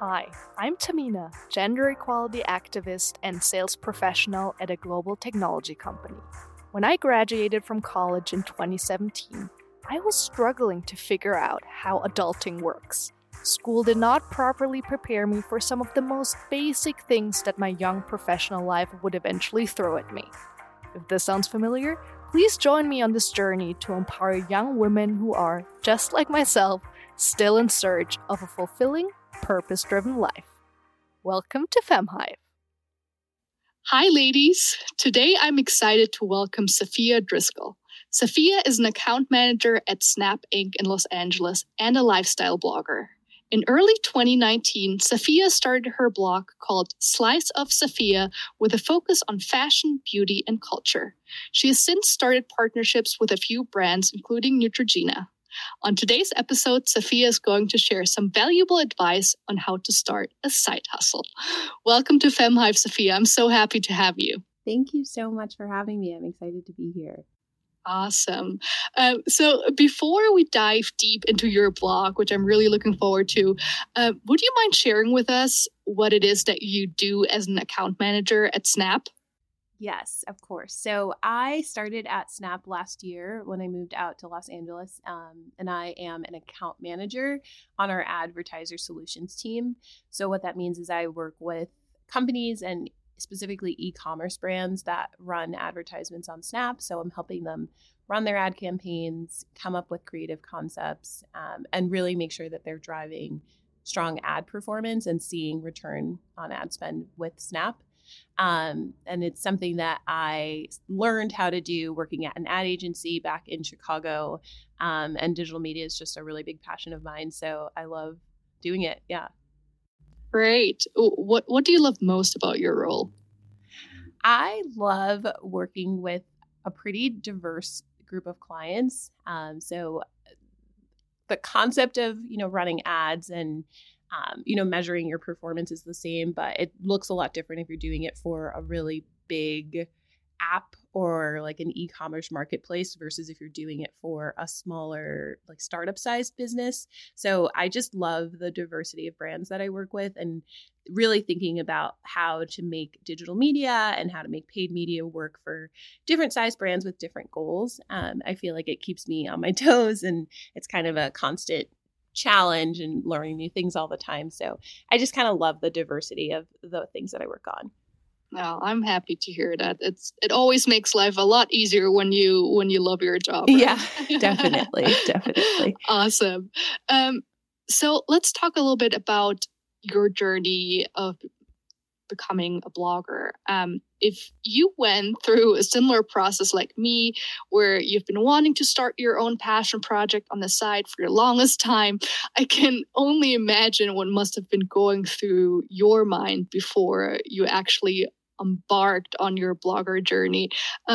Hi, I'm Tamina, gender equality activist and sales professional at a global technology company. When I graduated from college in 2017, I was struggling to figure out how adulting works. School did not properly prepare me for some of the most basic things that my young professional life would eventually throw at me. If this sounds familiar, please join me on this journey to empower young women who are, just like myself, still in search of a fulfilling, purpose-driven life. Welcome to FemHive. Hi, ladies. Today I'm excited to welcome Sophia Driscoll. Sophia is an account manager at Snap Inc. in Los Angeles and a lifestyle blogger. In early 2019, Sophia started her blog called Slice of Sophia with a focus on fashion, beauty, and culture. She has since started partnerships with a few brands, including Neutrogena. On today's episode, Sophia is going to share some valuable advice on how to start a side hustle. Welcome to FemHive, Sophia. I'm so happy to have you. Thank you so much for having me. I'm excited to be here. Awesome. So before we dive deep into your blog, which I'm really looking forward to, would you mind sharing with us what it is that you do as an account manager at Snap? Yes, of course. So I started at Snap last year when I moved out to Los Angeles, and I am an account manager on our advertiser solutions team. So what that means is I work with companies and specifically e-commerce brands that run advertisements on Snap. So I'm helping them run their ad campaigns, come up with creative concepts, and really make sure that they're driving strong ad performance and seeing return on ad spend with Snap. And it's something that I learned how to do working at an ad agency back in Chicago. And digital media is just a really big passion of mine. So I love doing it. Yeah. Great. What do you love most about your role? I love working with a pretty diverse group of clients. So the concept of, running ads and, measuring your performance is the same, but it looks a lot different if you're doing it for a really big app or like an e-commerce marketplace versus if you're doing it for a smaller like startup sized business. So I just love the diversity of brands that I work with and really thinking about how to make digital media and how to make paid media work for different size brands with different goals. I feel like it keeps me on my toes and it's kind of a constant challenge and learning new things all the time. So I just kind of love the diversity of the things that I work on. No, I'm happy to hear that. It always makes life a lot easier when you love your job. Right? Yeah, definitely. Awesome. So let's talk a little bit about your journey of becoming a blogger. If you went through a similar process like me, where you've been wanting to start your own passion project on the side for the longest time, I can only imagine what must have been going through your mind before you actually embarked on your blogger journey.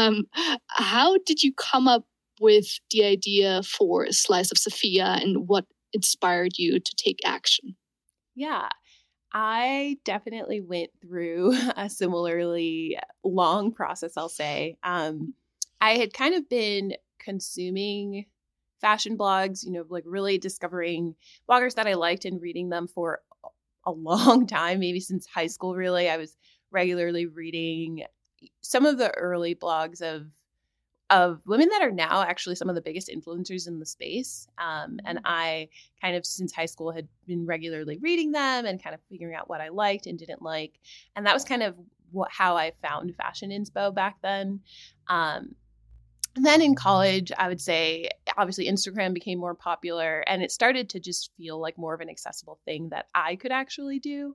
How did you come up with the idea for Slice of Sophia and what inspired you to take action? Yeah, I definitely went through a similarly long process, I'll say. I had kind of been consuming fashion blogs, like really discovering bloggers that I liked and reading them for a long time, maybe since high school, really. I was regularly reading some of the early blogs of women that are now actually some of the biggest influencers in the space. And I kind of, since high school, had been regularly reading them and kind of figuring out what I liked and didn't like. And that was kind of how I found fashion inspo back then. And then in college, I would say, obviously, Instagram became more popular and it started to just feel like more of an accessible thing that I could actually do.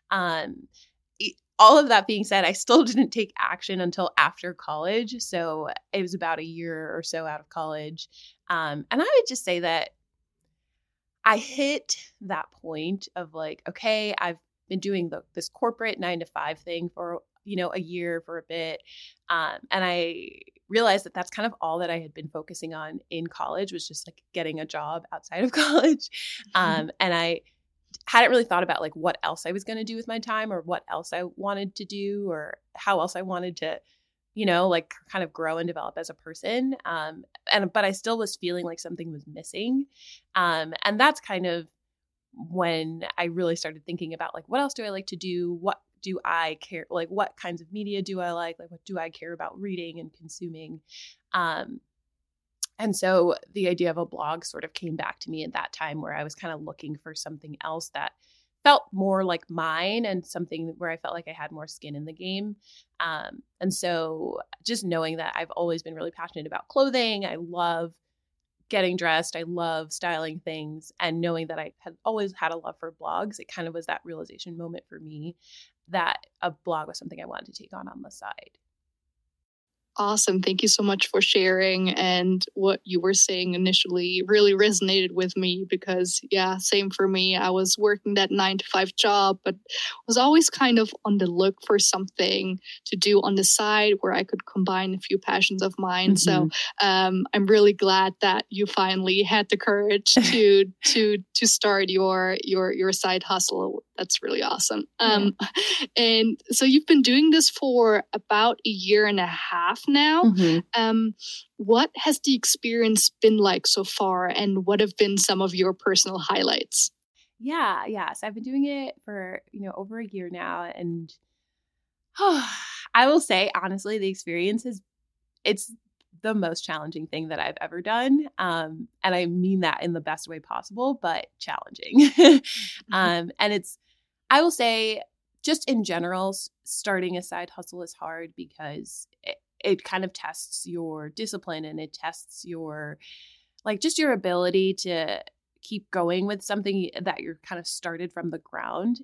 All of that being said, I still didn't take action until after college. So it was about a year or so out of college. And I would just say that I hit that point of like, okay, I've been doing this corporate 9-to-5 thing for, a year, for a bit. And I realized that that's kind of all that I had been focusing on in college was just like getting a job outside of college. And I hadn't really thought about like what else I was going to do with my time or what else I wanted to do or how else I wanted to, like kind of grow and develop as a person. But I still was feeling like something was missing. And that's kind of when I really started thinking about like, what else do I like to do? What do I care? Like, what kinds of media do I like? Like, what do I care about reading and consuming? And so the idea of a blog sort of came back to me at that time, where I was kind of looking for something else that felt more like mine and something where I felt like I had more skin in the game. And so just knowing that I've always been really passionate about clothing, I love getting dressed, I love styling things, and knowing that I had always had a love for blogs, it kind of was that realization moment for me that a blog was something I wanted to take on the side. Awesome. Thank you so much for sharing. And what you were saying initially really resonated with me because, yeah, same for me. I was working that 9-to-5 job, but was always kind of on the look for something to do on the side where I could combine a few passions of mine. So I'm really glad that you finally had the courage to start your side hustle. That's really awesome. And so you've been doing this for about a year and a half now. What has the experience been like so far, and what have been some of your personal highlights? So I've been doing it for over a year now, and I will say honestly, the experience it's the most challenging thing that I've ever done, and I mean that in the best way possible, but challenging. And I will say, just in general, starting a side hustle is hard because it kind of tests your discipline, and it tests your, like, just your ability to keep going with something that you're kind of started from the ground.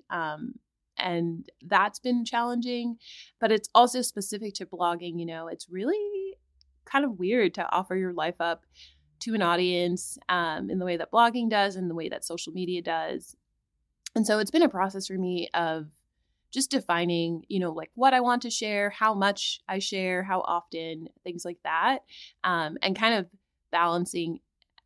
And that's been challenging, but it's also specific to blogging. It's really kind of weird to offer your life up to an audience in the way that blogging does, and the way that social media does. And so it's been a process for me of just defining, like what I want to share, how much I share, how often, things like that, and kind of balancing,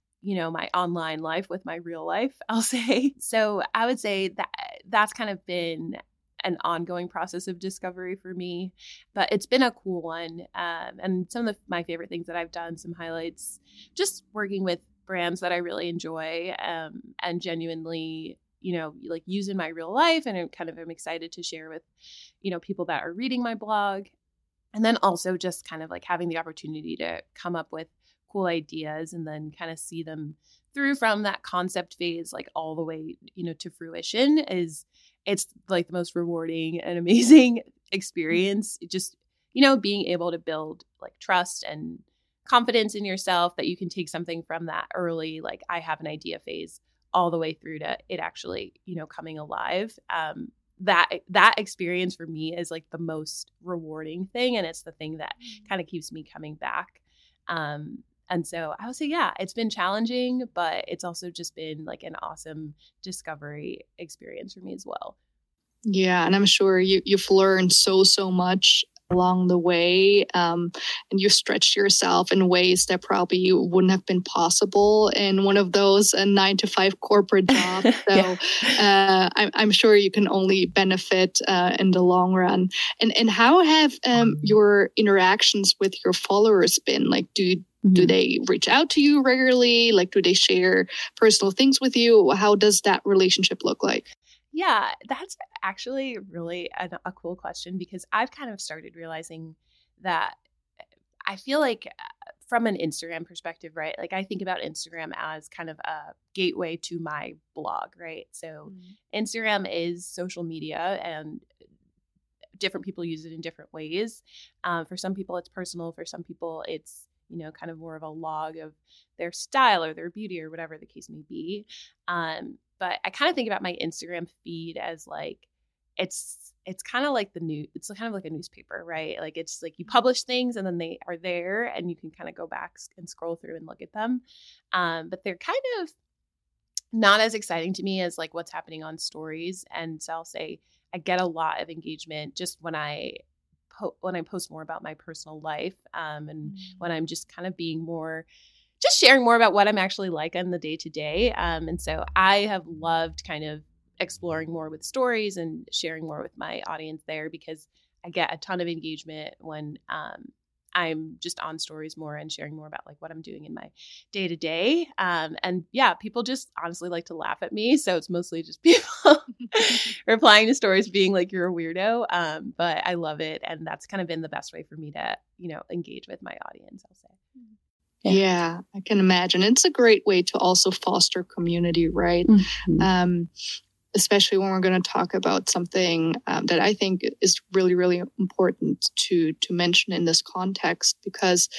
my online life with my real life, I'll say. So I would say that that's kind of been an ongoing process of discovery for me, but it's been a cool one. And some of my favorite things that I've done, some highlights, just working with brands that I really enjoy and genuinely like use in my real life, and I'm excited to share with, people that are reading my blog. And then also just kind of like having the opportunity to come up with cool ideas and then kind of see them through from that concept phase, like all the way, to fruition it's like the most rewarding and amazing experience. It just, being able to build like trust and confidence in yourself that you can take something from that early, like I have an idea phase, all the way through to it actually, coming alive. That experience for me is like the most rewarding thing. And it's the thing that kind of keeps me coming back. And so I would say, it's been challenging, but it's also just been like an awesome discovery experience for me as well. Yeah. And I'm sure you've learned so much along the way, and you stretched yourself in ways that probably wouldn't have been possible in one of those 9-to-5 corporate jobs. So I'm sure you can only benefit in the long run. And how have your interactions with your followers been? Like, do they reach out to you regularly? Like, do they share personal things with you? How does that relationship look like? Yeah, that's actually really a cool question, because I've kind of started realizing that I feel like from an Instagram perspective, right? Like I think about Instagram as kind of a gateway to my blog, right? So Instagram is social media, and different people use it in different ways. For some people, it's personal. For some people, it's kind of more of a log of their style or their beauty or whatever the case may be. But I kind of think about my Instagram feed as like, it's kind of like it's kind of like a newspaper, right? Like it's like you publish things and then they are there and you can kind of go back and scroll through and look at them. But they're kind of not as exciting to me as like what's happening on stories. And so I'll say I get a lot of engagement just when I post more about my personal life, and when I'm just kind of being more, just sharing more about what I'm actually like on the day to day. And so I have loved kind of exploring more with stories and sharing more with my audience there, because I get a ton of engagement when I'm just on stories more and sharing more about like what I'm doing in my day to day. And yeah, people just honestly like to laugh at me. So it's mostly just people replying to stories being like, you're a weirdo. But I love it. And that's kind of been the best way for me to, engage with my audience, I'll say. Yeah, I can imagine. It's a great way to also foster community, right? Mm-hmm. Especially when we're going to talk about something that I think is really, really important to mention in this context, because,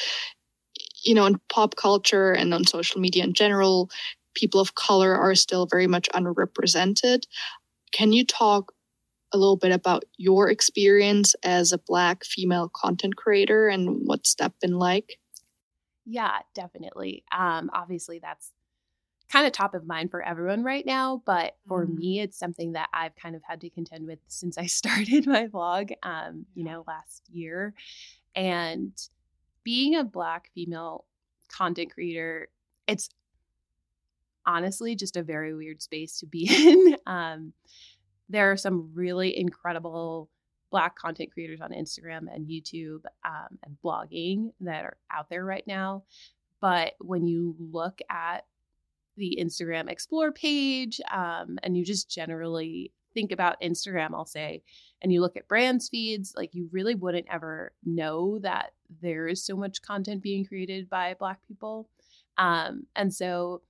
in pop culture and on social media in general, people of color are still very much underrepresented. Can you talk a little bit about your experience as a Black female content creator and what's that been like? Yeah, definitely. Obviously, that's kind of top of mind for everyone right now. But for me, it's something that I've kind of had to contend with since I started my vlog, last year. And being a Black female content creator, it's honestly just a very weird space to be in. There are some really incredible Black content creators on Instagram and YouTube and blogging that are out there right now. But when you look at the Instagram Explore page and you just generally think about Instagram, I'll say, and you look at brands feeds, like you really wouldn't ever know that there is so much content being created by Black people. And so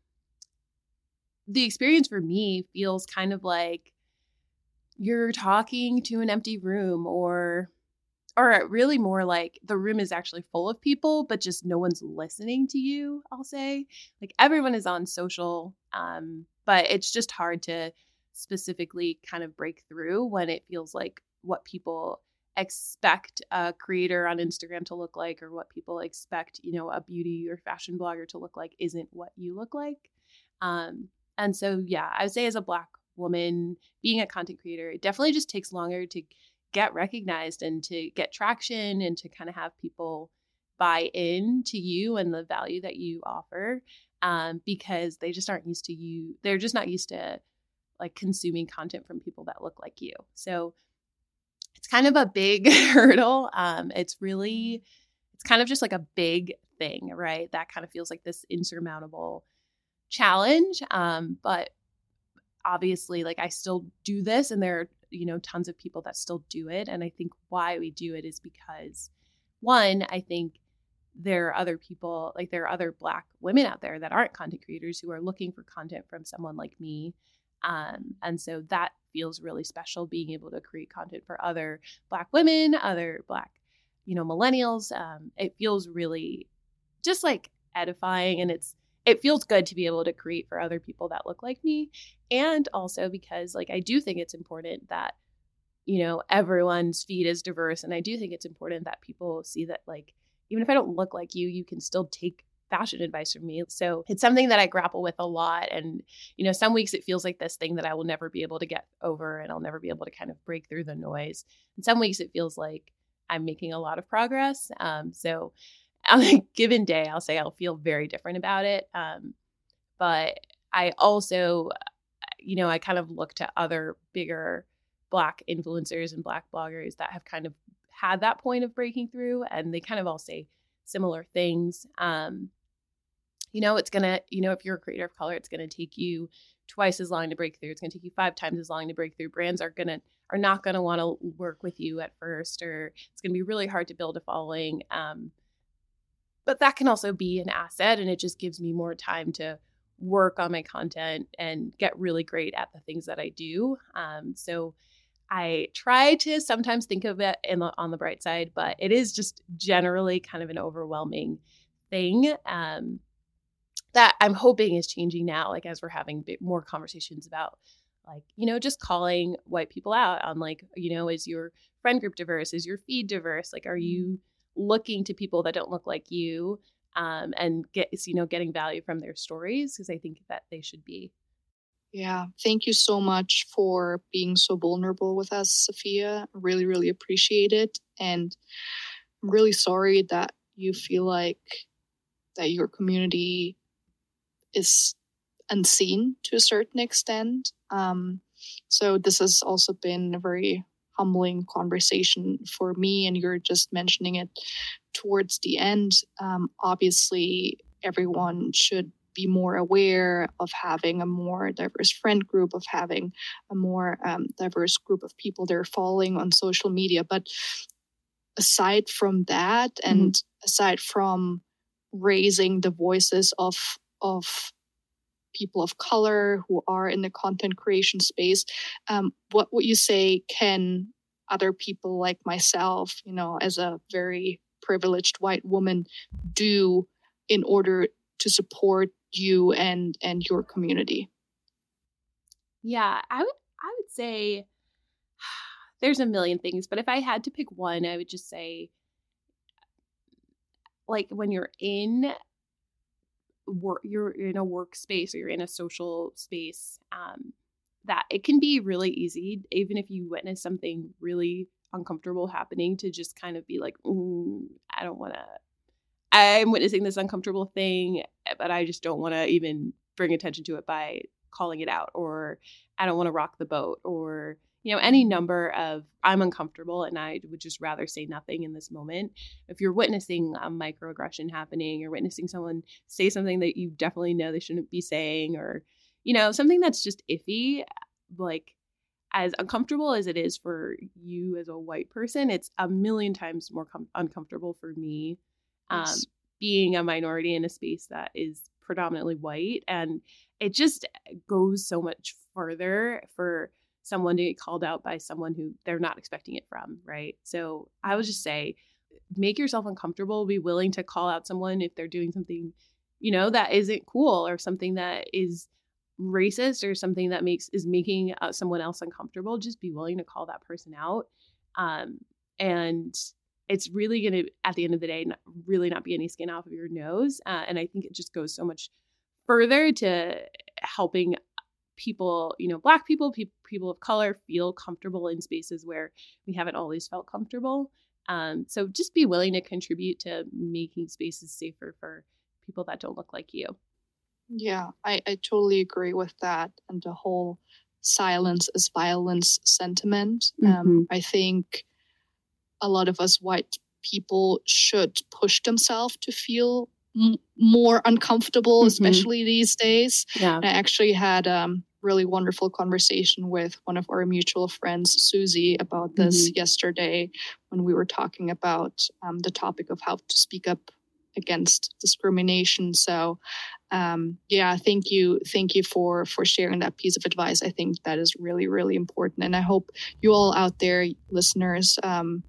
the experience for me feels kind of like you're talking to an empty room, or really more like the room is actually full of people, but just no one's listening to you, I'll say. Like everyone is on social, but it's just hard to specifically kind of break through when it feels like what people expect a creator on Instagram to look like, or what people expect, a beauty or fashion blogger to look like isn't what you look like. And so, yeah, I would say as a Black woman being a content creator, it definitely just takes longer to get recognized and to get traction and to kind of have people buy in to you and the value that you offer, because they just aren't used to you. They're just not used to like consuming content from people that look like you. So it's kind of a big hurdle. It's kind of just like a big thing, right? That kind of feels like this insurmountable challenge. But obviously, like I still do this, and there are, tons of people that still do it. And I think why we do it is because, one, I think there are other people, like there are other Black women out there that aren't content creators who are looking for content from someone like me. And so that feels really special, being able to create content for other Black women, other Black, millennials. It feels really just like edifying, and it feels good to be able to create for other people that look like me. And also because like, I do think it's important that, everyone's feed is diverse. And I do think it's important that people see that, like, even if I don't look like you, you can still take fashion advice from me. So it's something that I grapple with a lot. And, some weeks it feels like this thing that I will never be able to get over, and I'll never be able to kind of break through the noise. And some weeks it feels like I'm making a lot of progress. So on a given day, I'll say I'll feel very different about it. But I also, I kind of look to other bigger Black influencers and Black bloggers that have kind of had that point of breaking through, and they kind of all say similar things. It's going to, if you're a creator of color, it's going to take you twice as long to break through. It's going to take you 5 times as long to break through. Brands are not going to want to work with you at first, or it's going to be really hard to build a following. But that can also be an asset, and it just gives me more time to work on my content and get really great at the things that I do. So I try to sometimes think of it on the bright side, but it is just generally kind of an overwhelming thing that I'm hoping is changing now, like as we're having more conversations about, like, just calling white people out on, like, is your friend group diverse? Is your feed diverse? Like, are you looking to people that don't look like you and getting value from their stories? Because I think that they should be. Yeah. Thank you so much for being so vulnerable with us, Sophia. Really, really appreciate it. And I'm really sorry that you feel like that your community is unseen to a certain extent. So this has also been a very humbling conversation for me, and you're just mentioning it towards the end, obviously everyone should be more aware of having a more diverse friend group, of having a more diverse group of people they're following on social media. But aside from that, and aside from raising the voices of people of color who are in the content creation space, what would you say can other people like myself, as a very privileged white woman, do in order to support you and your community? Yeah, I would say there's a million things, but if I had to pick one, I would just say, like, when you're in you're in a workspace or you're in a social space, that it can be really easy, even if you witness something really uncomfortable happening, to just kind of be like, I don't want to, I'm witnessing this uncomfortable thing, but I just don't want to even bring attention to it by calling it out, or I don't want to rock the boat, or, any number of I'm uncomfortable and I would just rather say nothing in this moment. If you're witnessing a microaggression happening, or witnessing someone say something that you definitely know they shouldn't be saying, or, something that's just iffy, like, as uncomfortable as it is for you as a white person, it's a million times more uncomfortable for me, Yes. Being a minority in a space that is predominantly white. And it just goes so much further for someone to get called out by someone who they're not expecting it from, right? So I would just say, make yourself uncomfortable, be willing to call out someone if they're doing something, that isn't cool, or something that is racist, or something that is making someone else uncomfortable. Just be willing to call that person out. And it's really going to, at the end of the day, really not be any skin off of your nose. And I think it just goes so much further to helping people, Black people, people of color, feel comfortable in spaces where we haven't always felt comfortable. So just be willing to contribute to making spaces safer for people that don't look like you. Yeah, I totally agree with that, and the whole silence is violence sentiment. I think a lot of us white people should push themselves to feel more uncomfortable, especially these days. Yeah. And I actually had really wonderful conversation with one of our mutual friends, Susie, about this yesterday, when we were talking about the topic of how to speak up against discrimination. So thank you for sharing that piece of advice. I think that is really, really important, and I hope you all out there, listeners,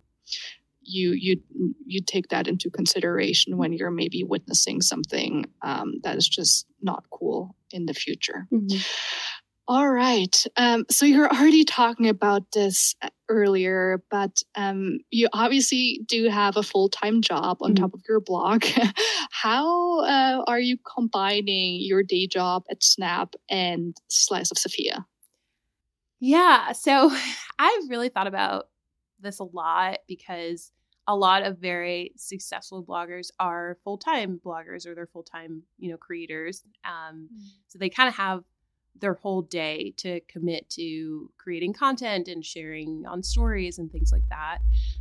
you take that into consideration when you're maybe witnessing something that is just not cool in the future. All right. So you're already talking about this earlier, but you obviously do have a full-time job on top of your blog. How are you combining your day job at Snap and Slice of Sophia? Yeah. So I've really thought about this a lot, because a lot of very successful bloggers are full-time bloggers, or they're full-time, creators. So they kind of have their whole day to commit to creating content and sharing on stories and things like that.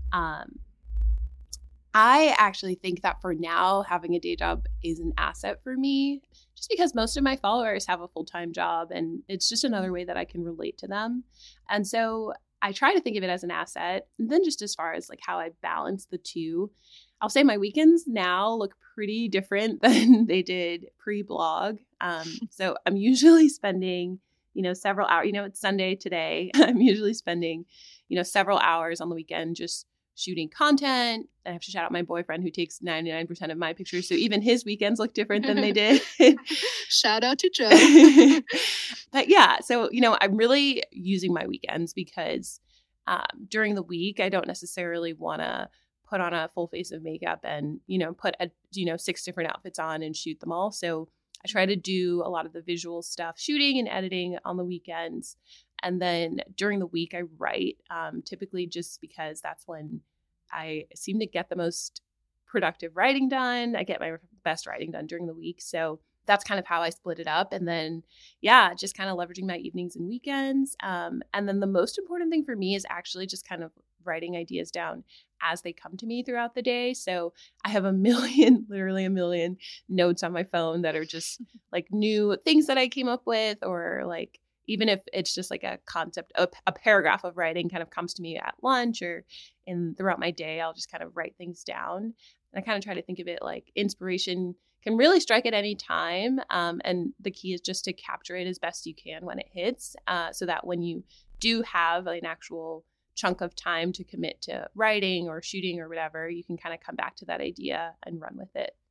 I actually think that for now, having a day job is an asset for me, just because most of my followers have a full-time job, and it's just another way that I can relate to them. And so I try to think of it as an asset. And then just as far as like how I balance the two, I'll say my weekends now look pretty different than they did pre-blog. So I'm usually spending, several hours, it's Sunday today. I'm usually spending, several hours on the weekend just shooting content. I have to shout out my boyfriend, who takes 99% of my pictures. So even his weekends look different than they did. Shout out to Joe. But yeah, so, I'm really using my weekends, because during the week, I don't necessarily want to put on a full face of makeup and, put 6 different outfits on and shoot them all. So I try to do a lot of the visual stuff, shooting and editing on the weekends. And then during the week, I write, typically just because that's when I seem to get the most productive writing done. I get my best writing done during the week. So that's kind of how I split it up. And then, just kind of leveraging my evenings and weekends. And then the most important thing for me is actually just kind of writing ideas down as they come to me throughout the day. So I have literally a million notes on my phone that are just like new things that I came up with, or like, even if it's just like a concept, a paragraph of writing kind of comes to me at lunch or throughout my day, I'll just kind of write things down. And I kind of try to think of it like inspiration can really strike at any time. And the key is just to capture it as best you can when it hits, so that when you do have an actual chunk of time to commit to writing or shooting or whatever, you can kind of come back to that idea and run with it.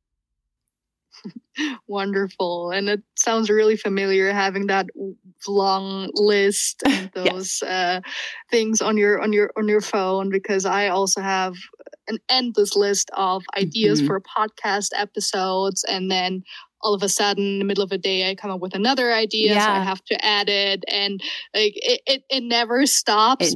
Wonderful. And it sounds really familiar, having that long list and those things on your phone, because I also have an endless list of ideas for podcast episodes, and then all of a sudden in the middle of a day I come up with another idea, so I have to add it, and like it never stops.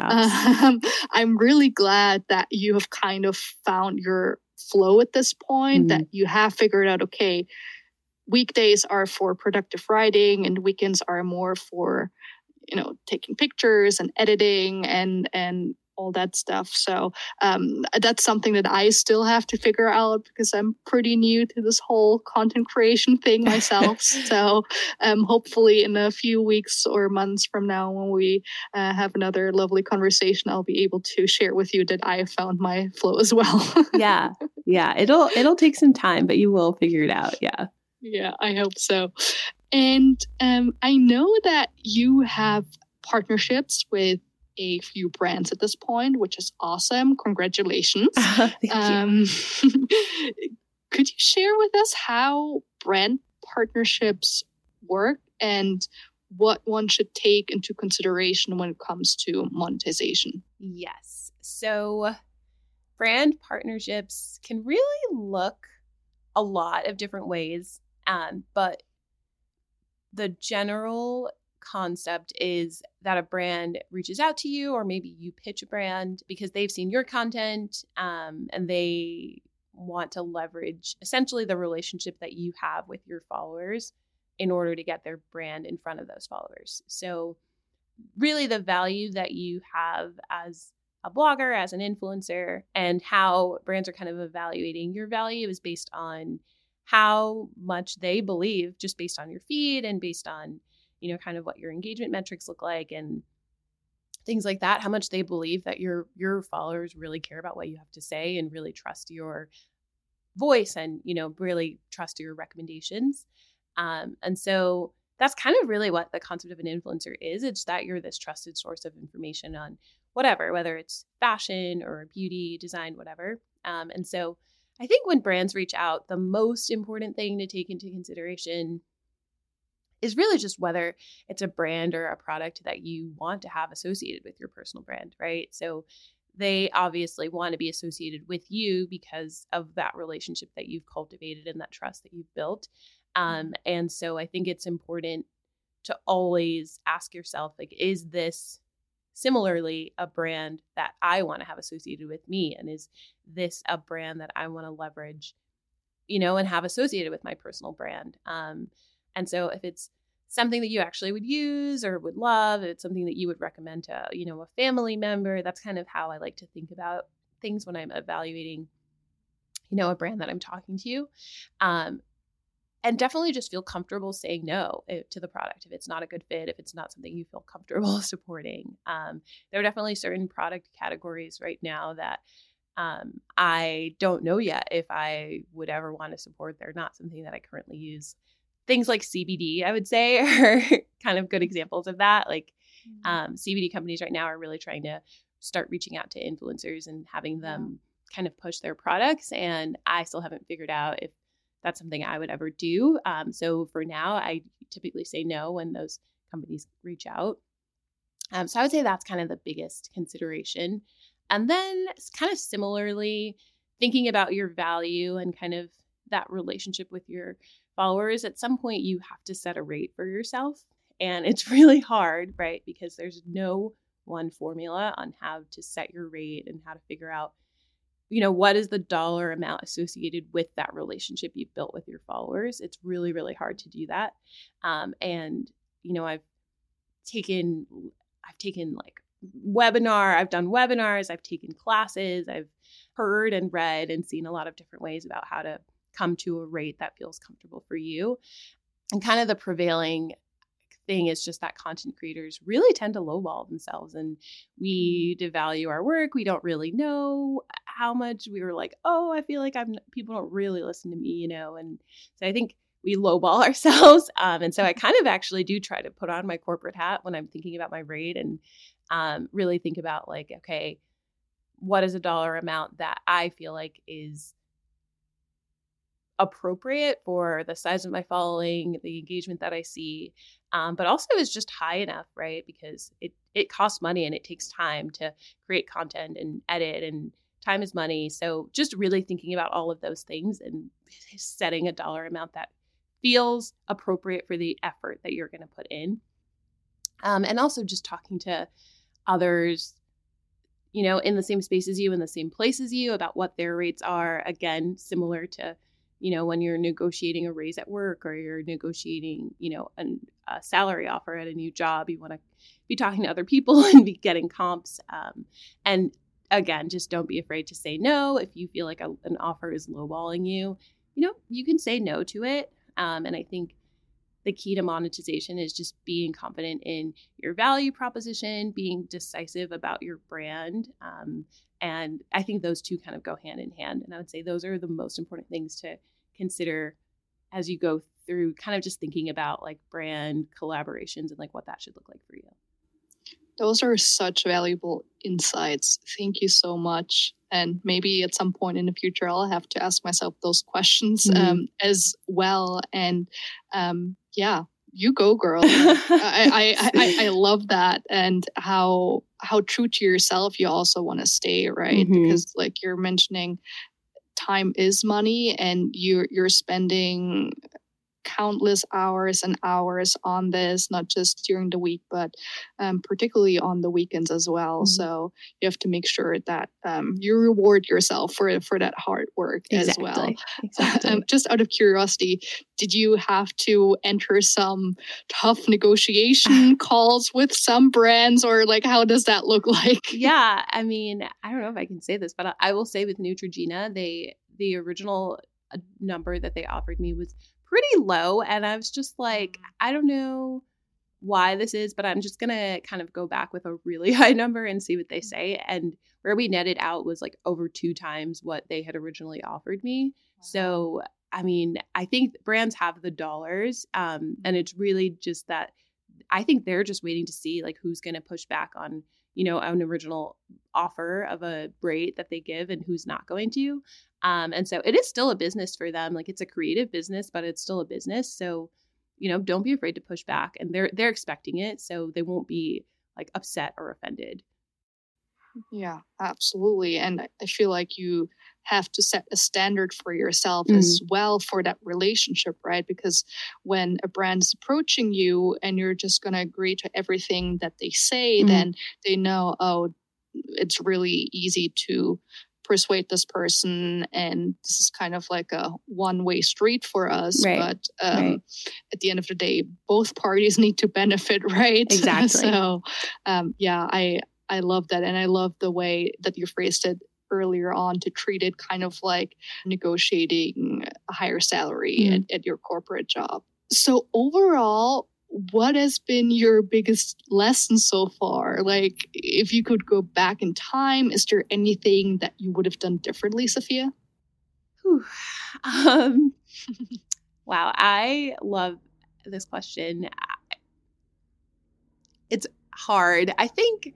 I'm really glad that you have kind of found your flow at this point, that you have figured out, okay, weekdays are for productive writing and weekends are more for, taking pictures and editing and all that stuff. So that's something that I still have to figure out, because I'm pretty new to this whole content creation thing myself. So hopefully in a few weeks or months from now, when we have another lovely conversation, I'll be able to share with you that I have found my flow as well. Yeah. It'll take some time, but you will figure it out. Yeah. Yeah, I hope so. And I know that you have partnerships with a few brands at this point, which is awesome. Congratulations. Thank you. Could you share with us how brand partnerships work and what one should take into consideration when it comes to monetization? Yes. So brand partnerships can really look a lot of different ways, but the general concept is that a brand reaches out to you, or maybe you pitch a brand because they've seen your content, and they want to leverage essentially the relationship that you have with your followers in order to get their brand in front of those followers. So really the value that you have as a blogger, as an influencer, and how brands are kind of evaluating your value is based on how much they believe, just based on your feed and based on kind of what your engagement metrics look like and things like that, how much they believe that your followers really care about what you have to say and really trust your voice and, really trust your recommendations. And so that's kind of really what the concept of an influencer is. It's that you're this trusted source of information on whether it's fashion or beauty, design, whatever. And so I think when brands reach out, the most important thing to take into consideration is really just whether it's a brand or a product that you want to have associated with your personal brand, right? So they obviously want to be associated with you because of that relationship that you've cultivated and that trust that you've built. And so I think it's important to always ask yourself, like, is this similarly a brand that I want to have associated with me? And is this a brand that I want to leverage, and have associated with my personal brand? And so if it's something that you actually would use or would love, if it's something that you would recommend to, a family member, that's kind of how I like to think about things when I'm evaluating, a brand that I'm talking to. And definitely just feel comfortable saying no to the product if it's not a good fit, if it's not something you feel comfortable supporting. There are definitely certain product categories right now that I don't know yet if I would ever want to support. They're not something that I currently use. Things like CBD, I would say, are kind of good examples of that. Like CBD companies right now are really trying to start reaching out to influencers and having them kind of push their products. And I still haven't figured out if that's something I would ever do. So for now, I typically say no when those companies reach out. So I would say that's kind of the biggest consideration. And then kind of similarly, thinking about your value and kind of that relationship with your followers, at some point you have to set a rate for yourself. And it's really hard, right? Because there's no one formula on how to set your rate and how to figure out, what is the dollar amount associated with that relationship you've built with your followers. It's really, really hard to do that. And, I've taken like I've done webinars, I've taken classes, I've heard and read and seen a lot of different ways about how to come to a rate that feels comfortable for you. And kind of the prevailing thing is just that content creators really tend to lowball themselves, and we devalue our work. We don't really know how much. We were like, oh, I feel like people don't really listen to me, and so I think we lowball ourselves. And so I kind of actually do try to put on my corporate hat when I'm thinking about my rate and really think about like, okay, what is a dollar amount that I feel like is appropriate for the size of my following, the engagement that I see, but also is just high enough, right? Because it costs money and it takes time to create content and edit, and time is money. So just really thinking about all of those things and setting a dollar amount that feels appropriate for the effort that you're going to put in. And also just talking to others, in the same space as you, in the same place as you, about what their rates are. Again, similar to when you're negotiating a raise at work, or you're negotiating, a salary offer at a new job, you want to be talking to other people and be getting comps. And again, just don't be afraid to say no. If you feel like an offer is lowballing you, you can say no to it. And I think the key to monetization is just being confident in your value proposition, being decisive about your brand. And I think those two kind of go hand in hand. And I would say those are the most important things to consider as you go through kind of just thinking about like brand collaborations and like what that should look like for you. Those are such valuable insights. Thank you so much. And maybe at some point in the future, I'll have to ask myself those questions as well. And yeah, you go, girl. I love that, and how true to yourself you also want to stay, right? Because like you're mentioning, time is money, and you're spending countless hours and hours on this, not just during the week, but particularly on the weekends as well. So you have to make sure that you reward yourself for that hard work as well. Exactly. Just out of curiosity, did you have to enter some tough negotiation calls with some brands, or like how does that look like? Yeah, I mean, I don't know if I can say this, but I will say with Neutrogena, the original number that they offered me was pretty low, and I was just like, I don't know why this is, but I'm just gonna kind of go back with a really high number and see what they say. And where we netted out was like over 2 times what they had originally offered me. So I mean, I think brands have the dollars, and it's really just that I think they're just waiting to see like who's gonna push back on an original offer of a rate that they give and who's not going to. And so it is still a business for them. Like it's a creative business, but it's still a business. So, don't be afraid to push back, and they're expecting it. So they won't be like upset or offended. Yeah, absolutely. And I feel like you have to set a standard for yourself as well for that relationship, right? Because when a brand is approaching you and you're just going to agree to everything that they say, then they know, oh, it's really easy to persuade this person, and this is kind of like a one-way street for us. Right. But at the end of the day, both parties need to benefit, right? Exactly. So yeah, I love that. And I love the way that you phrased it earlier on, to treat it kind of like negotiating a higher salary at your corporate job. So overall, what has been your biggest lesson so far? Like, if you could go back in time, is there anything that you would have done differently, Sophia? Wow, I love this question. It's hard. I think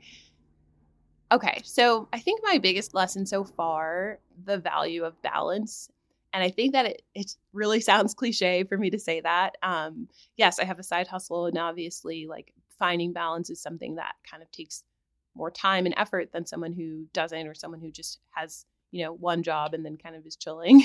my biggest lesson so far, the value of balance. And I think that it really sounds cliche for me to say that. Yes, I have a side hustle, and obviously like finding balance is something that kind of takes more time and effort than someone who doesn't, or someone who just has, one job and then kind of is chilling.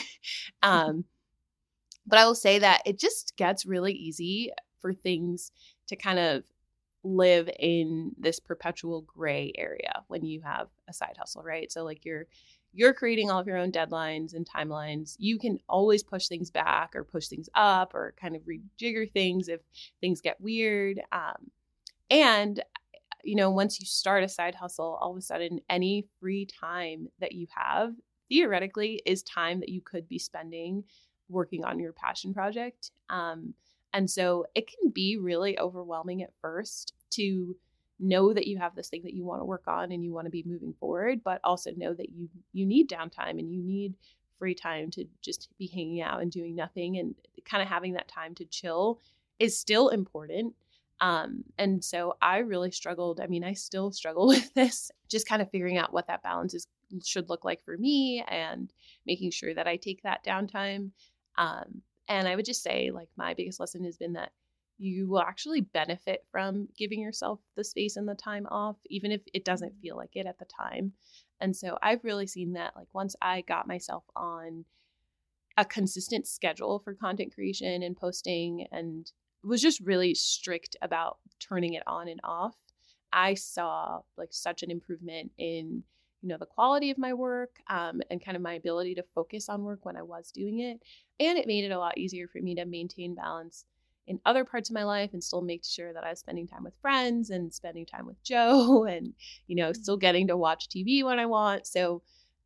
But I will say that it just gets really easy for things to kind of live in this perpetual gray area when you have a side hustle, right? So like you're creating all of your own deadlines and timelines. You can always push things back or push things up or kind of rejigger things if things get weird. And once you start a side hustle, all of a sudden any free time that you have theoretically is time that you could be spending working on your passion project. And so it can be really overwhelming at first to know that you have this thing that you want to work on and you want to be moving forward, but also know that you need downtime and you need free time to just be hanging out and doing nothing, and kind of having that time to chill is still important. And so I really struggled. I mean, I still struggle with this, just kind of figuring out what that balance should look like for me and making sure that I take that downtime. And I would just say, like, my biggest lesson has been that you will actually benefit from giving yourself the space and the time off, even if it doesn't feel like it at the time. And so I've really seen that, like, once I got myself on a consistent schedule for content creation and posting and was just really strict about turning it on and off, I saw like such an improvement in, the quality of my work, and kind of my ability to focus on work when I was doing it. And it made it a lot easier for me to maintain balance in other parts of my life and still make sure that I was spending time with friends and spending time with Joe and, still getting to watch TV when I want. So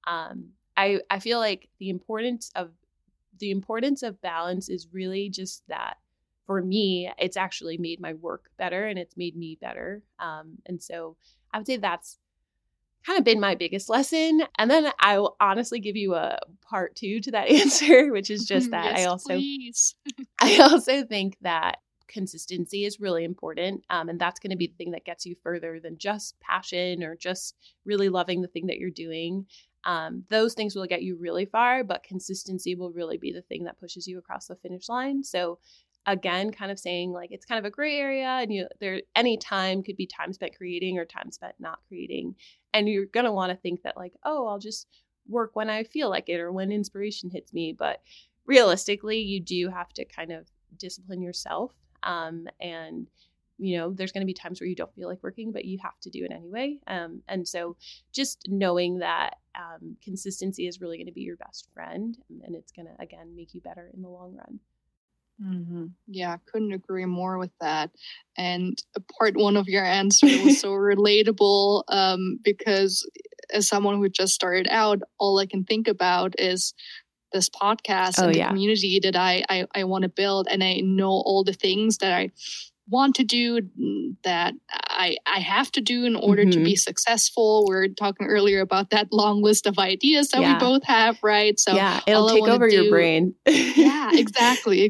I feel like the importance of balance is really just that. For me, it's actually made my work better and it's made me better. And so I would say that's kind of been my biggest lesson. And then I will honestly give you a part 2 to that answer, which is just that Yes, please. I also think that consistency is really important. And that's going to be the thing that gets you further than just passion or just really loving the thing that you're doing. Those things will get you really far, but consistency will really be the thing that pushes you across the finish line. So again, kind of saying, like, it's kind of a gray area, and any time could be time spent creating or time spent not creating. And you're going to want to think that, like, oh, I'll just work when I feel like it or when inspiration hits me. But realistically, you do have to kind of discipline yourself. And, there's going to be times where you don't feel like working, but you have to do it anyway. And so just knowing that consistency is really going to be your best friend, and it's going to, again, make you better in the long run. Mm-hmm. Yeah, couldn't agree more with that. And part 1 of your answer was so relatable, because as someone who just started out, all I can think about is this podcast and the community that I want to build. And I know all the things that I want to do, that I have to do in order to be successful. We were talking earlier about that long list of ideas that we both have, right? So it'll take over your brain. Yeah, exactly.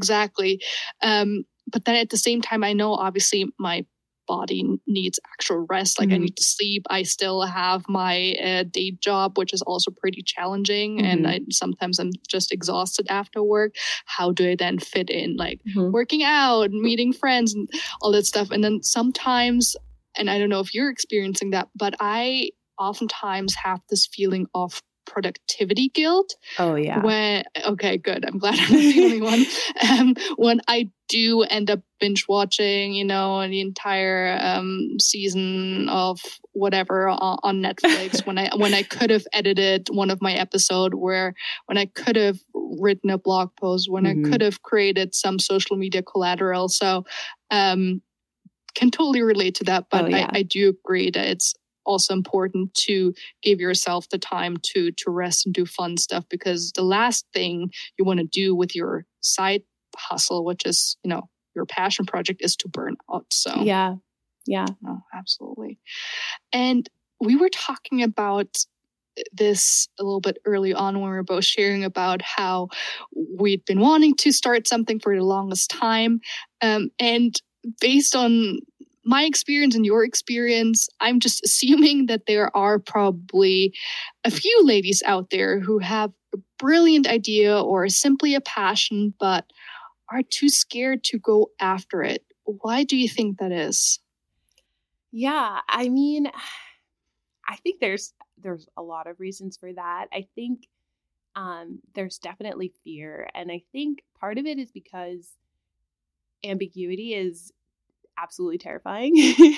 But then at the same time, I know obviously my body needs actual rest. Like I need to sleep. I still have my day job, which is also pretty challenging. And sometimes I'm just exhausted after work. How do I then fit in like working out, meeting friends and all that stuff? And then sometimes, and I don't know if you're experiencing that, but I oftentimes have this feeling of productivity guilt. Oh yeah. Okay, good. I'm glad I'm not the only one. When I do end up binge watching, the entire season of whatever on Netflix, when I could have edited one of my episode, when I could have written a blog post, when I could have created some social media collateral. So can totally relate to that. But I do agree that it's also important to give yourself the time to rest and do fun stuff, because the last thing you want to do with your side hustle, which is, your passion project, is to burn out. So yeah. No, absolutely. And we were talking about this a little bit early on when we were both sharing about how we'd been wanting to start something for the longest time. And based on my experience and your experience, I'm just assuming that there are probably a few ladies out there who have a brilliant idea or simply a passion, but are too scared to go after it. Why do you think that is? Yeah, I mean, I think there's a lot of reasons for that. I think there's definitely fear. And I think part of it is because ambiguity is absolutely terrifying.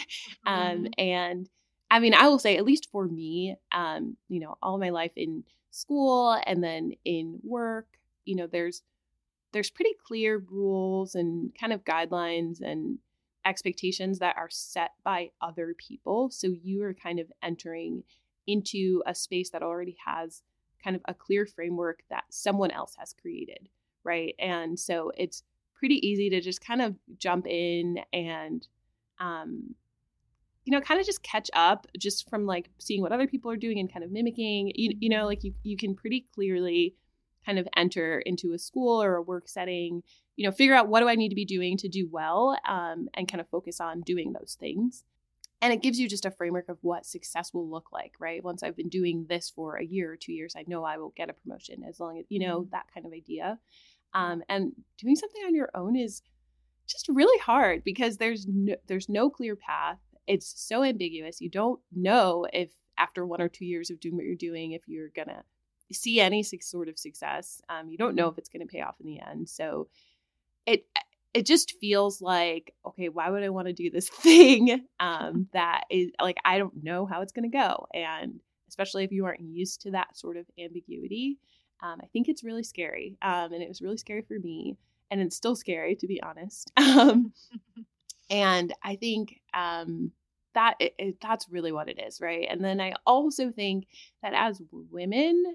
And I mean, I will say, at least for me, all my life in school and then in work, there's pretty clear rules and kind of guidelines and expectations that are set by other people. So you are kind of entering into a space that already has kind of a clear framework that someone else has created, right? And so it's pretty easy to just kind of jump in and, kind of just catch up just from like seeing what other people are doing and kind of mimicking, like you can pretty clearly kind of enter into a school or a work setting, figure out what do I need to be doing to do well, and kind of focus on doing those things. And it gives you just a framework of what success will look like, right? Once I've been doing this for a year or 2 years, I know I will get a promotion as long as, that kind of idea. And doing something on your own is just really hard because there's no clear path. It's so ambiguous. You don't know if after 1 or 2 years of doing what you're doing, if you're going to see any sort of success. You don't know if it's going to pay off in the end. So it just feels like, okay, why would I want to do this thing that is like, I don't know how it's going to go. And especially if you aren't used to that sort of ambiguity, I think it's really scary. And it was really scary for me. And it's still scary, to be honest. And I think that's really what it is, right? And then I also think that as women,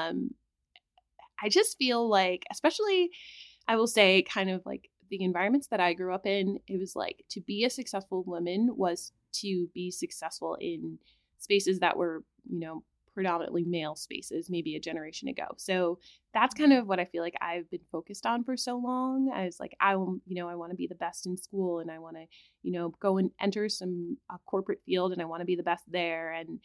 I just feel like, especially, I will say kind of like the environments that I grew up in, it was like to be a successful woman was to be successful in spaces that were, predominantly male spaces, maybe a generation ago. So that's kind of what I feel like I've been focused on for so long. I was like, I want to be the best in school, and I want to, go and enter a corporate field, and I want to be the best there. And,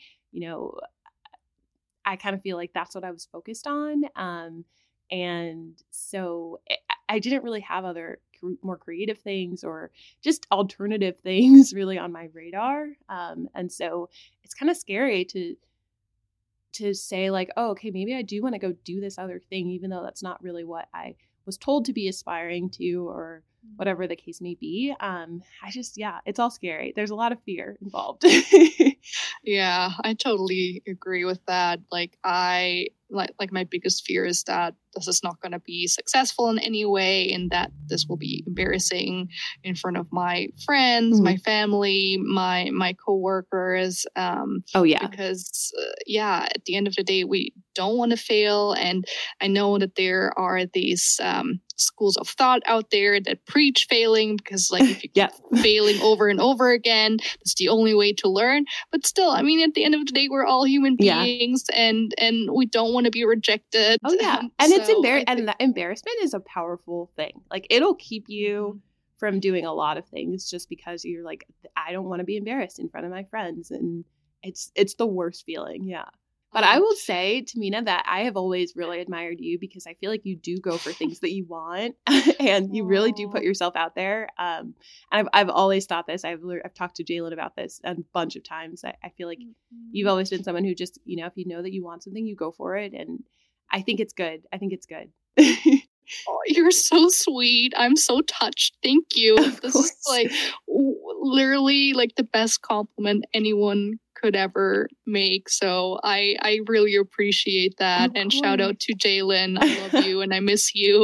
I kind of feel like that's what I was focused on. And so I didn't really have other more creative things or just alternative things really on my radar. And so it's kind of scary to say like, oh, okay, maybe I do want to go do this other thing, even though that's not really what I was told to be aspiring to or whatever the case may be. It's all scary. There's a lot of fear involved. Yeah, I totally agree with that. Like my biggest fear is that this is not going to be successful in any way, and that this will be embarrassing in front of my friends, my family, my coworkers. Because at the end of the day, we don't want to fail, and I know that there are these schools of thought out there that preach failing because, like, if you keep failing over and over again, that's the only way to learn. But still, I mean, at the end of the day, we're all human beings, and we don't want to be rejected. Oh yeah, and it's embarrassing, and that embarrassment is a powerful thing. Like, it'll keep you from doing a lot of things just because you're like, I don't want to be embarrassed in front of my friends, and it's the worst feeling. Yeah. But I will say, Tamina, that I have always really admired you because I feel like you do go for things that you want and you really do put yourself out there. And I've always thought this. I've talked to Jalen about this a bunch of times. I feel like you've always been someone who just, if you know that you want something, you go for it. And I think it's good. Oh, you're so sweet. I'm so touched. Thank you. This is like literally like the best compliment anyone could ever make. So I really appreciate that. And shout out to Jalen. I love you and I miss you.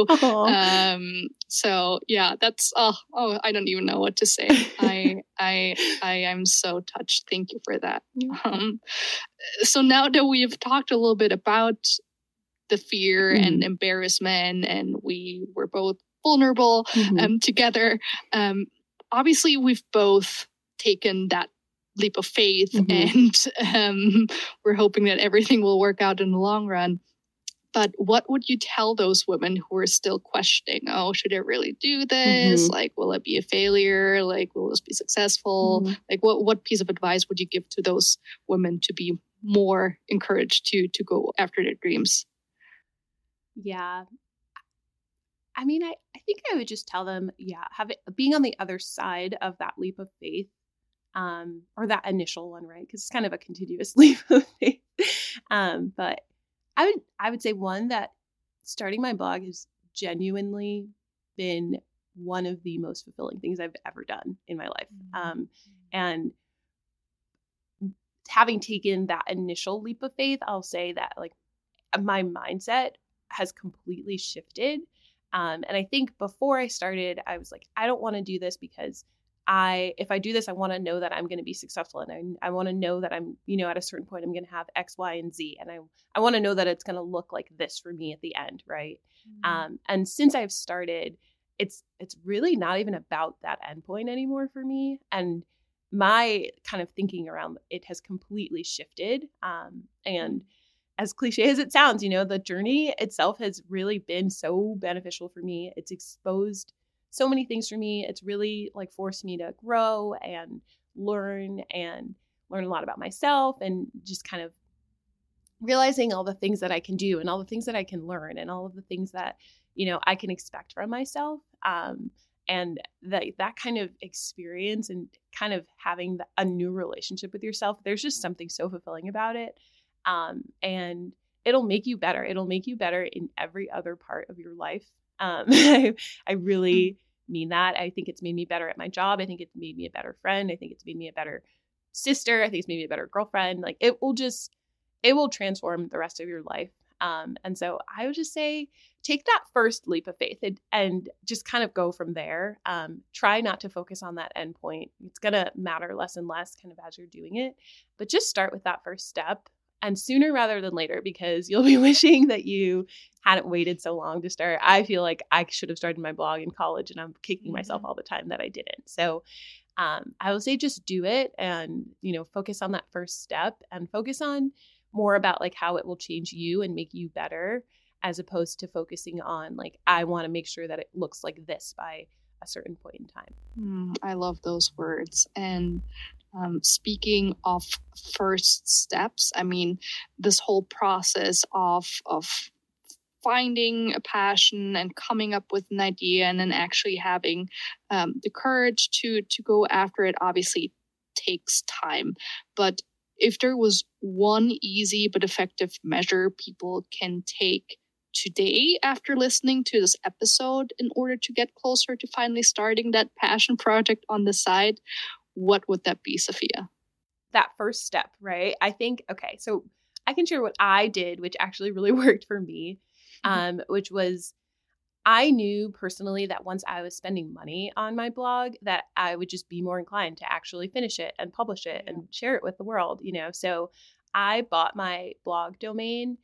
So yeah, that's I don't even know what to say. I am so touched. Thank you for that. So now that we have talked a little bit about the fear and embarrassment, and we were both vulnerable together. Obviously, we've both taken that leap of faith, and we're hoping that everything will work out in the long run. But what would you tell those women who are still questioning, oh, should I really do this? Like, will it be a failure? Like, will this be successful? Like, what piece of advice would you give to those women to be more encouraged to go after their dreams? Yeah. I mean, I think I would just tell them, being on the other side of that leap of faith, or that initial one, right? Because it's kind of a continuous leap of faith. But I would say one, that starting my blog has genuinely been one of the most fulfilling things I've ever done in my life. And having taken that initial leap of faith, I'll say that like my mindset has completely shifted. And I think before I started, I was like, I don't want to do this because if I do this, I want to know that I'm going to be successful. And I want to know that I'm, at a certain point, I'm going to have X, Y, and Z. And I want to know that it's going to look like this for me at the end. Right. Mm-hmm. And since I've started, it's really not even about that endpoint anymore for me. And my kind of thinking around it has completely shifted. And as cliche as it sounds, the journey itself has really been so beneficial for me. It's exposed so many things for me. It's really like forced me to grow and learn a lot about myself, and just kind of realizing all the things that I can do and all the things that I can learn and all of the things that, I can expect from myself. And that kind of experience and kind of having a new relationship with yourself, there's just something so fulfilling about it. And it'll make you better. It'll make you better in every other part of your life. I really mean that. I think it's made me better at my job. I think it's made me a better friend. I think it's made me a better sister. I think it's made me a better girlfriend. Like it will transform the rest of your life. And so I would just say, take that first leap of faith and just kind of go from there. Try not to focus on that end point. It's going to matter less and less kind of as you're doing it, but just start with that first step, and sooner rather than later, because you'll be wishing that you hadn't waited so long to start. I feel like I should have started my blog in college, and I'm kicking myself all the time that I didn't. So I would say just do it, and, focus on that first step, and focus on more about like how it will change you and make you better, as opposed to focusing on like, I want to make sure that it looks like this by a certain point in time. I love those words. And speaking of first steps, I mean, this whole process of finding a passion and coming up with an idea and then actually having the courage to go after it obviously takes time. But if there was one easy but effective measure people can take today after listening to this episode in order to get closer to finally starting that passion project on the side, what would that be, Sophia? That first step, right? I think, okay, so I can share what I did, which actually really worked for me, which was I knew personally that once I was spending money on my blog, that I would just be more inclined to actually finish it and publish it and share it with the world, So I bought my blog domain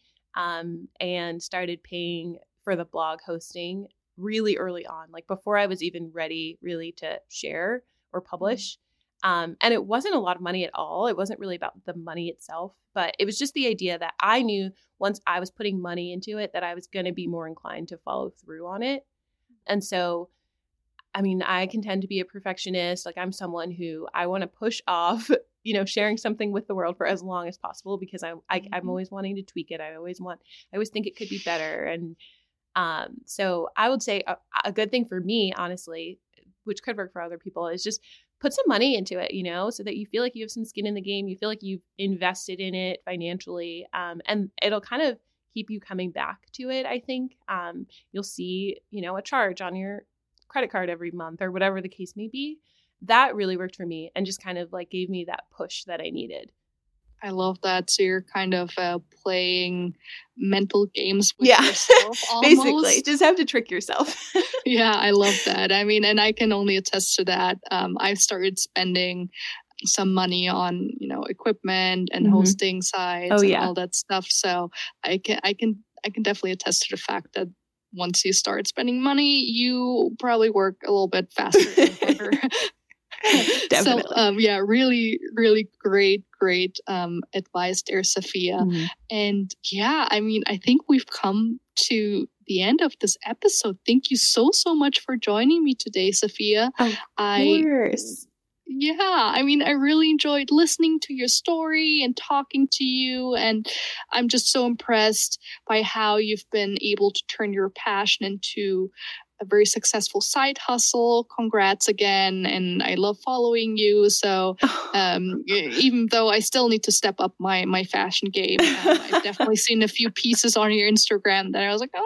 and started paying for the blog hosting really early on, like before I was even ready really to share or publish. And it wasn't a lot of money at all. It wasn't really about the money itself, but it was just the idea that I knew once I was putting money into it, that I was going to be more inclined to follow through on it. And so, I mean, I can tend to be a perfectionist. Like I'm someone who I want to push off, sharing something with the world for as long as possible, because I'm always wanting to tweak it. I always think it could be better. And so I would say a good thing for me, honestly, which could work for other people, is just put some money into it, so that you feel like you have some skin in the game. You feel like you've invested in it financially, and it'll kind of keep you coming back to it. I think you'll see, a charge on your credit card every month or whatever the case may be. That really worked for me and just kind of like gave me that push that I needed. I love that. So you're kind of playing mental games with yourself almost. Basically, just have to trick yourself. Yeah, I love that. I mean, and I can only attest to that. I've started spending some money on, equipment and hosting sites and all that stuff. So I can definitely attest to the fact that once you start spending money, you probably work a little bit faster and harder. Definitely. So, really, really great advice there, Sophia. And I mean, I think we've come to the end of this episode. Thank you so much for joining me today, Sophia. Of course. I mean, I really enjoyed listening to your story and talking to you. And I'm just so impressed by how you've been able to turn your passion into a very successful side hustle. Congrats again. And I love following you. So even though I still need to step up my fashion game, I've definitely seen a few pieces on your Instagram that I was like,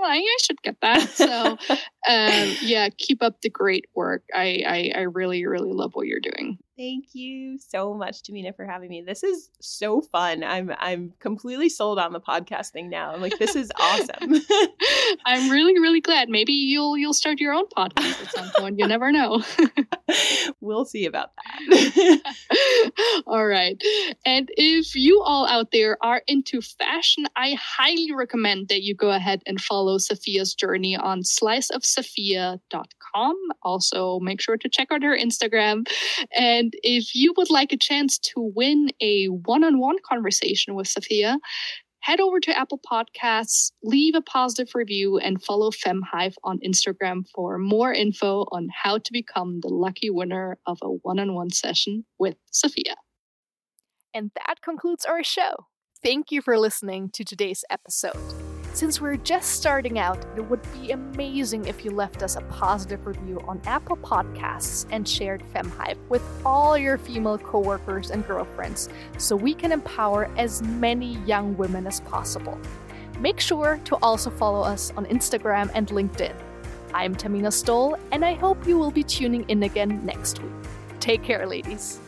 I should get that. So, yeah, keep up the great work. I really, really love what you're doing. Thank you so much, Tamina, for having me. This is so fun. I'm completely sold on the podcast thing now. I'm like, this is awesome. I'm really, really glad. Maybe you'll start your own podcast at some point. You never know. We'll see about that. All right. And if you all out there are into fashion, I highly recommend that you go ahead and follow Sophia's journey on sliceofsophia.com. Also, make sure to check out her Instagram. And if you would like a chance to win a one-on-one conversation with Sophia, head over to Apple Podcasts, leave a positive review, and follow FemHive on Instagram for more info on how to become the lucky winner of a one-on-one session with Sophia. And that concludes our show. Thank you for listening to today's episode. Since we're just starting out, it would be amazing if you left us a positive review on Apple Podcasts and shared FemHive with all your female coworkers and girlfriends so we can empower as many young women as possible. Make sure to also follow us on Instagram and LinkedIn. I'm Tamina Stoll, and I hope you will be tuning in again next week. Take care, ladies.